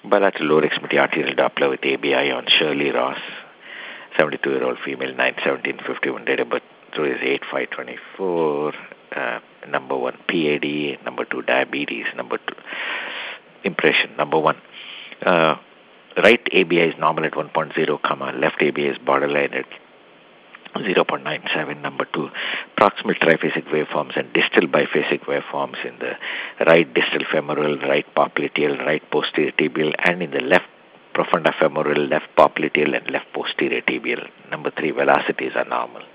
Bilateral lower extremity arterial Doppler with ABI on Shirley Ross, 72-year-old female, 9/17/51, date of birth. So is 8/5/24. Number one, PAD. Number two, diabetes. Number two, impression. Number one, right ABI is normal at 1.0, comma, left ABI is borderline at 0.97. Number two, proximal triphasic waveforms and distal biphasic waveforms in the right distal femoral, right popliteal, right posterior tibial, and in the left profunda femoral, left popliteal, and left posterior tibial. Number three, velocities are normal.